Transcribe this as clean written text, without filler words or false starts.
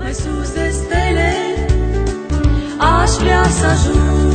mai sus de stele, aș vrea să ajung